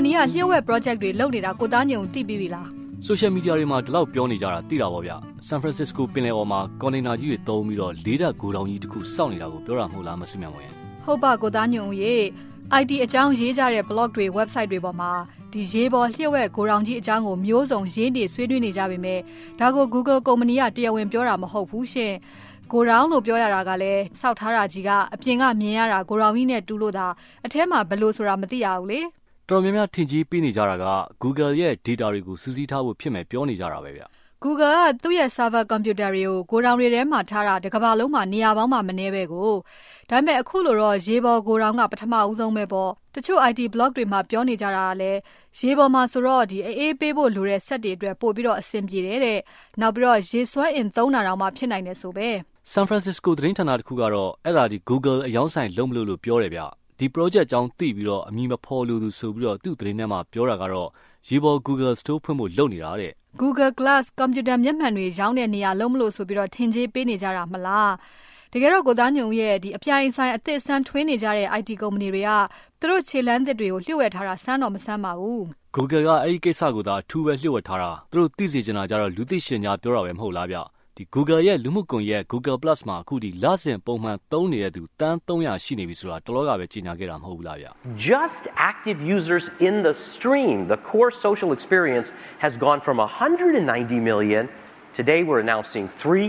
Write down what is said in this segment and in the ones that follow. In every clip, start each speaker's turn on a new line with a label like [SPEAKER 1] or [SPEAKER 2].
[SPEAKER 1] နီကလျှို့ဝှက် project တွေလုပ်နေတာကိုသားညုံသိပြီးပြီလား
[SPEAKER 2] social media တွေမှာဒီလောက်ပြောနေကြတာသိတာပေါ့ဗျ San Francisco ပင်လယ်အော်မှာ container ကြီးတွေတုံးပြီးတော့လေးဓာတ်ဂိုဒေါင်ကြီးတစ်ခုစောင့်နေတာကိုပြောတာမဟုတ်လားမစွမြန်ဝင်
[SPEAKER 1] ဟုတ်ပါကိုသားညုံရေ IT အကြောင်းရေးကြတဲ့ blog တွေ website တွေပေါ်မှာဒီရေးပေါ်လျှို့ဝှက်ဂိုဒေါင်ကြီးအကြောင်းကိုမျိုးစုံရေးနေဆွေးနွေးနေကြပေမဲ့ဒါကို Google ကုမ္ပဏီကတရားဝင်ပြောတာမဟုတ်ဘူးရှင်ကိုရောင်းလို့ပြောရတာကလည်းစောက်ထားတာကြီးကအပြင်ကမြင်ရတာကိုရောင်ကြီးနဲ့တူလို့သာအထဲမှာဘယ်လိုဆိုတာမသိရဘူးလေ
[SPEAKER 2] တော်များများထင်ကြီးပေးနေကြတာက Google ရဲ့ data တွေကိုစူးစီးထားဖို့ဖြစ်မယ်ပြောနေကြတာပဲဗျ
[SPEAKER 1] Google ကသူ့ရဲ့ server computer တွေကိုဂိုဒေါင်တွေထဲမှာထားတာတစ်ကမ္ဘာလုံးမှာနေရာပေါင်းမှာမနှဲပဲကိုဒါပေမဲ့အခုလိုတော့ရေပေါ်ဂိုဒေါင်ကပထမဦးဆုံးပဲပေါ့တချို့ IT blog တွေမှာပြောနေကြတာကလည်းရေပေါ်မှာဆိုတော့ဒီအေးပေးဖို့လိုတဲ့ဆက်တွေအတွက်ပို့ပြီးတော့အဆင်ပြေတယ်တဲ့နောက်ပြီးတော့ရေစွမ်းအင်သုံးတာတော့မှဖြစ်နိုင်တယ်ဆိုပဲ
[SPEAKER 2] San Francisco သတင်းဌာနတစ်ခုကတော့အဲ့ဒါဒီ Google အယောင်းဆိုင်လုံးမလို့ပြောတယ်ဗျဒီ project အကြောင်းသိပြီးတော့အမည်မဖော်လို့သူဆိုပြီးတော့သူ့သတင်းထဲမှာပြောတာကတော့ရေပေါ် Google Store ဖွင့်ဖို့လုပ်နေတာတဲ့
[SPEAKER 1] Google Glass ကွန်ပျူတာမျက်မှန်တွေရောင်းတဲ့နေရာလုံးမလို့ဆိုပြီးတော့ထင်ကြေးပေးနေကြတာမလားတကယ်တော့ကိုသားညုံရဲ့ဒီအပြိုင်ဆိုင်အသစ်ဆန်းထွင်းနေကြတဲ့ IT ကုမ္ပဏီတွေကသူတို့ခြေလမ်းသစ်တွေကိုလျှို့ဝှက်ထားတာစမ်းတော့မစမ်းပါဘူး
[SPEAKER 2] Google ကအဲ့ဒီကိစ္စကိုသာအထူးပဲလျှို့ဝှက်ထားတာသူတို့သိစေချင်တာကြတော့လူသိရှင်ကြားပြောတာပဲမဟုတ်လားဗျဒီ Google ရဲ့လူမှုကွန်ရက် Google Plus မှာအခုဒီလစဉ်ပုံမှန်သုံးနေတဲ့သူတန်း300ရှိနေပြီဆိုတာတလောကပဲကြီးညာခဲ့တာမဟုတ်ဘူးလားဗျ
[SPEAKER 3] Just active users in the stream, the core social experience has gone from 190 million. Today we're announcing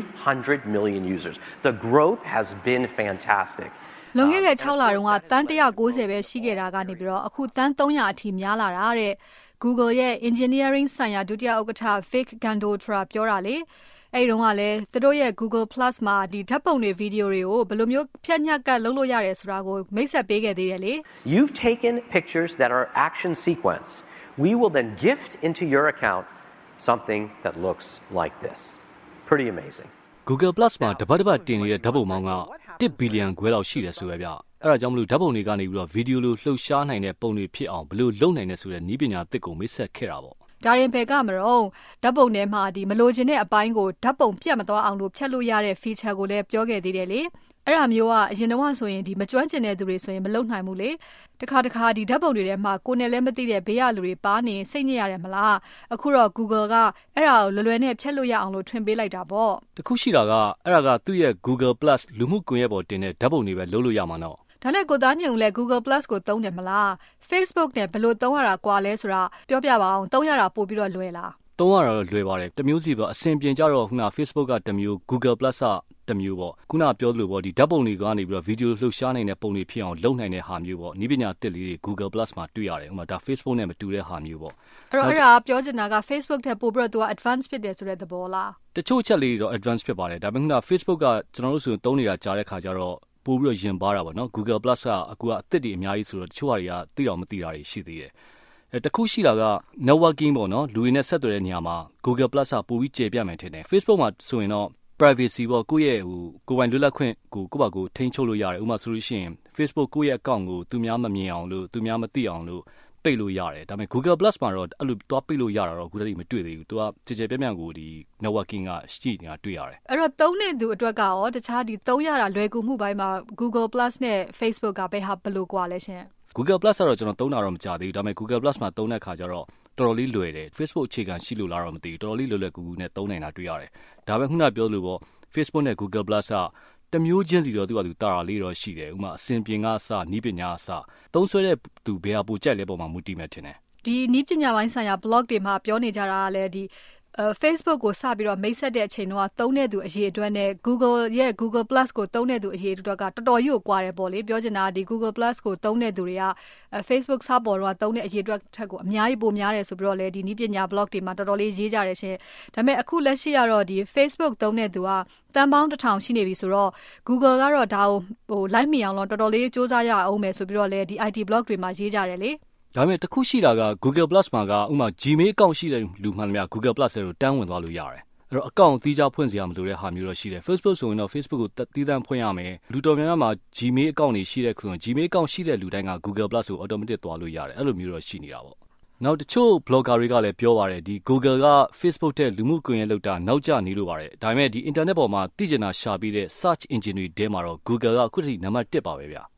[SPEAKER 3] 300 million users. The growth has been fantastic.
[SPEAKER 1] လွန်ခဲ့တဲ့6လတုန်းကတန်း190ပဲရှိခဲ့တာကနေပြီးတော့အခုတန်း300အထိများလာတာတဲ့ Google ရဲ့ engineering ဆိုင်ရာဒုတိယဥက္ကဋ္ဌ Vic Gandoltra ပြောတာလေအဲ့တုန်းကလည်းသူတို့ရဲ့ Google Plus မှာဒီဓာတ်ပုံတွေဗီဒီယိုတွေကိုဘယ်လိုမျိုးဖြတ်ညက်ကလုပ်လို့ရတယ်ဆိုတာကိုမိတ်ဆက်ပေးခဲ့သေးတယ်လေ
[SPEAKER 3] You've taken pictures that are action sequence. We will then gift into your account something that looks like this. Pretty amazing.
[SPEAKER 2] Google Plus မှာတပတ်တင်နေတဲ့ဓာတ်ပုံပေါင်းက1 billion ခွဲလောက်ရှိတယ်ဆိုပဲဗျအဲ့ဒါကြောင့်မလို့ဓာတ်ပုံတွေကနေပြီးတော့ဗီဒီယိုလိုလှုပ်ရှားနိုင်တဲ့ပုံတွေဖြစ်အောင်ဘယ်လိုလုပ်နိုင်လဲဆိုတဲ့နည်းပညာအသစ်ကိုမိတ်ဆက်ခဲ့တာပေါ့
[SPEAKER 1] ဒါရင်ဘယ်ကမတော့ဓာတ်ပုံထဲမှာဒီမလိုချင်တဲ့အပိုင်းကိုဓာတ်ပုံပြတ်မသွားအောင်လို့ဖြတ်လို့ရတဲ့ feature ကိုလည်းပြောခဲ့သေးတယ်လေအဲ့ဒါမျိုးကအရင်တော့ဆိုရင်ဒီမကျွမ်းကျင်တဲ့သူတွေဆိုရင်မလုပ်နိုင်ဘူးလေတခါဒီဓာတ်ပုံတွေထဲမှာကိုယ်နဲ့လည်းမသိတဲ့ဘေးရလူတွေပါနေစိတ်ညစ်ရတယ်မလားအခုတော့ Google ကအဲ့ဒါကိုလွယ်နဲ့ဖြတ်လို့ရအောင်လို့ထွင်ပေးလိုက်တာပေါ့
[SPEAKER 2] တခုရှိတာကအဲ့ဒါကသူ့ရဲ့ Google Plus လူမှုကွန်ရက်ပေါ်တင်တဲ့ဓာတ်ပုံတွေပဲလုပ်လို့ရမှာနော်
[SPEAKER 1] ဒါနဲ့ကိုသားညုံလဲ Google Plus ကိုသုံးတယ်မလား Facebook နဲ့ဘယ်လိုသုံးရတာကွာလဲဆိုတာပြောပြပါအောင်သုံးရတာပို့ပြီးတော့လွယ်လား
[SPEAKER 2] သုံးရတာလွယ်ပါတယ်တမျိုးစီပေါ့အဆင်ပြေကြတော့ခုန Facebook ကတမျိုး Google Plus ကတမျိုးပေါ့ခုနပြောသလိုပေါ့ဒီဓာတ်ပုံတွေကနေပြီးတော့ဗီဒီယိုလှုပ်ရှားနိုင်တဲ့ပုံတွေဖြစ်အောင်လုပ်နိုင်တဲ့ဟာမျိုးပေါ့နည်းပညာတစ်လေးတွေ Google Plus မှာတွေ့ရတယ်ဥပမာဒါ Facebook နဲ့မတူတဲ့ဟာမျိုးပေါ့
[SPEAKER 1] အဲ့ဒါပြောချင်တာက Facebook ထက်ပိုပြီးတော့သူက advance ဖြစ်တယ်ဆိုတဲ့သဘောလား
[SPEAKER 2] တချို့ချက်လေးတွေတော့ advance ဖြစ်ပါတယ်ဒါပေမဲ့ခုန Facebook ကကျွန်တော်တို့ဆိုသုံးနေတာကြားတဲ့ခါကျတော့ပို့ပြီးတော့ရင်ပါတာပေါ့နော် Google Plus ကအခုကအသစ်တွေအများကြီးဆိုတော့တချို့ဟာတွေကသိတော့မသိတာတွေရှိသေးတယ်တခုရှိတာက networking ပေါ့နော်လူတွေနဲ့ဆက်သွယ်တဲ့နေရာမှာ Google Plus ကပို့ပြီးကျေပြတ်မယ်ထင်တယ် Facebook မှာဆိုရင်တော့ privacy ပေါ့ကိုယ့်ရဲ့ကိုယ်ပိုင်လွတ်လပ်ခွင့်ကိုယ့်ဘာကိုထိန်းချုပ်လို့ရတယ်ဥပမာဆိုလို့ရှိရင် Facebook ကိုယ့်ရဲ့ account ကိုသူများမမြင်အောင်လို့သူများမသိအောင်လို့ပိတ်လို့ရတယ်ဒါပေမဲ့ Google Plus မှာတော့အဲ့လိုသွားပိတ်လို့ရတာတော့အခုတည်းမတွေ့သေးဘူးသူကကြည်ပြန့်ကိုဒီ networking ကရှိနေတာတွေ့ရတယ်
[SPEAKER 1] အဲ့တော့သုံးတဲ့သူအတွက်ကရောတခြားဒီသုံးရတာလွယ်ကူမှုပိုင်းမှာ Google Plus နဲ့ Facebook ကဘယ်လိုကွာလဲရှင်
[SPEAKER 2] Google Plus ကတော့ကျွန်တော်သုံးတာတော့မကြသေးဘူးဒါပေမဲ့ Google Plus မှာသုံးတဲ့ခါကျတော့တော်တော်လေးလွယ်တယ် Facebook အခြေခံရှိလို့လားတော့မသိဘူးတော်တော်လေးလွယ်လွယ်ကူကူနဲ့သုံးနိုင်တာတွေ့ရတယ်ဒါပေမဲ့ခုနပြောလို့ပေါ့ Facebook နဲ့ Google Plus ကတမျိုးချင်းစီတော့သူကသူတာတာလေးတော့ရှိတယ်ဥပမာအစင်ပြင်ကအစနီးပညာအစသုံးဆွဲတဲ့သူဘယ်ဟာပိုကြိုက်လဲပုံမှာမူတည်မယ်ထင်တယ်
[SPEAKER 1] ဒီနီးပညာပိုင်းဆိုင်ရာ blog တွေမှာပြောနေကြတာကလည်းဒီFacebook ကိုစပြီးတော့မိတ်ဆက်တဲ့အချိန်တော့သုံးတဲ့သူအရေးအတွက်နဲ့ Google ရဲ့ Google Plus ကိုသုံးတဲ့သူအရေးအတွက်ကတော်တော်ကြီးကိုကွာတယ်ပေါ့လေပြောချင်တာဒီ Google Plus ကိုသုံးတဲ့သူတွေက Facebook စပေါ်တော့သုံးတဲ့အရေးအတွက်ထက်ကိုအများကြီးပိုများတယ်ဆိုပြီးတော့လေဒီနည်းပညာ blog တွေမှာတော်တော်လေးရေးကြတယ်ရှင်ဒါပေမဲ့အခုလက်ရှိကတော့ဒီ Facebook သုံးတဲ့သူကတန်ပေါင်း1000ရှိနေပြီဆိုတော့ Google ကတော့ဒါကိုလိုက်မိအောင်တော့တော်တော်လေးစူးစမ်းရအောင်မယ်ဆိုပြီးတော့လေဒီ IT blog တွေမှာရေးကြတယ်လေ
[SPEAKER 2] ဒါပေမဲ့တခုရှိတာက Google Plus မှာကဥပမာ Gmail account ရှိတဲ့လူမှန်များ Google Plus ကိုတန်းဝင်သွားလို့ရတယ်အဲ့တော့ account သီးခြားဖွင့်စရာမလိုတဲ့ဟာမျိုးတော့ရှိတယ် Facebook ဆိုရင်တော့ Facebook ကိုသီးသန့်ဖွင့်ရမယ်လူတော်များများမှာ Gmail account တွေရှိတဲ့ဆိုရင် Gmail account ရှိတဲ့လူတိုင်းက Google Plus ကို automatic သွားလို့ရတယ်အဲ့လိုမျိုးတော့ရှိနေတာပေါ့နောက်တချို့ blogger တွေကလည်းပြောပါတယ်ဒီ Google က Facebook တဲ့လူမှုကွန်ရက်လောက်တာနောက်ကျနေလို့ပါတယ်ဒါပေမဲ့ဒီ internet ပေါ်မှာသိကျင်တာရှာပြီးတဲ့ search engine တွေထဲမှာတော့ Google ကအခုထိနံပါတ်1ပါပဲဗျာ
[SPEAKER 1] ဒ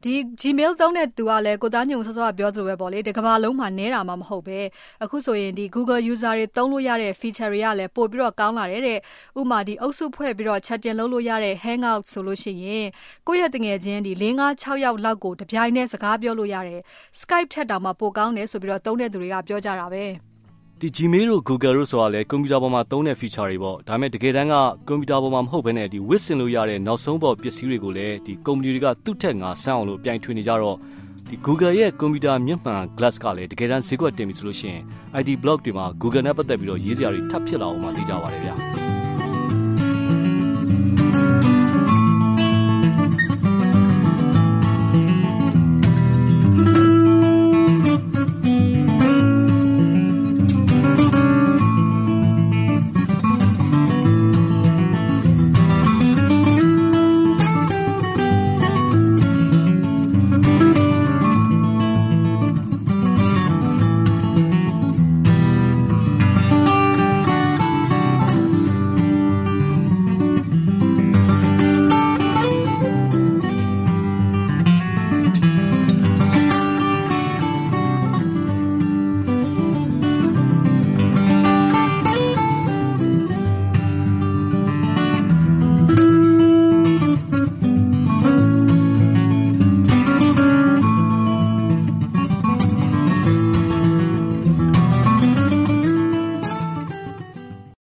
[SPEAKER 1] ဒီ Gmail သုံးတဲ့သူကလည်းကိုသားညုံစောစောကပြောသလိုပဲပေါ့လေဒီကမ္ဘာလုံးမှာနဲတာမှမဟုတ်ပဲအခုဆိုရင်ဒီ Google user တွေသုံးလို့ရတဲ့ feature တွေကလည်းပို့ပြီးတော့ကောင်းလာတယ်တဲ့ဥမာဒီအုပ်စုဖွဲ့ပြီးတော့ chatting လုပ်လို့ရတဲ့ hangout ဆိုလို့ရှိရင်ကိုယ့်ရဲ့တငယ်ချင်းဒီ4-5-6ယောက်လောက်ကိုတပြိုင်တည်းစကားပြောလို့ရတယ် Skype ထက်တောင်မှပိုကောင်းတယ်ဆိုပြီးတော့သုံးတဲ့သူတွေကပြောကြတာပဲ
[SPEAKER 2] ဒီ Gmail တို့ Google တို့ဆိုတာလေကွန်ပျူတာပေါ်မှာသုံးတဲ့ feature တွေပေါ့ဒါပေမဲ့တကယ်တမ်းကကွန်ပျူတာပေါ်မှာမဟုတ်ဘဲနဲ့ဒီဝစ်စင်လို့ရတဲ့နောက်ဆုံးပေါ်ပစ္စည်းတွေကိုလည်းဒီကုမ္ပဏီတွေကသူ့ထက်ငါဆန်းအောင်လို့ပြိုင်ထွေနေကြတော့ဒီ Google ရဲ့ကွန်ပျူတာမျက်မှန် glass ကလည်းတကယ်တမ်းဈေးကွက်တင်ပြီဆိုလို့ရှိရင် IT blog တွေမှာ Google နဲ့ပတ်သက်ပြီးတော့ရေးစရာတွေထပ်ဖြစ်လာအောင်မှသိကြပါတယ်ဗျာ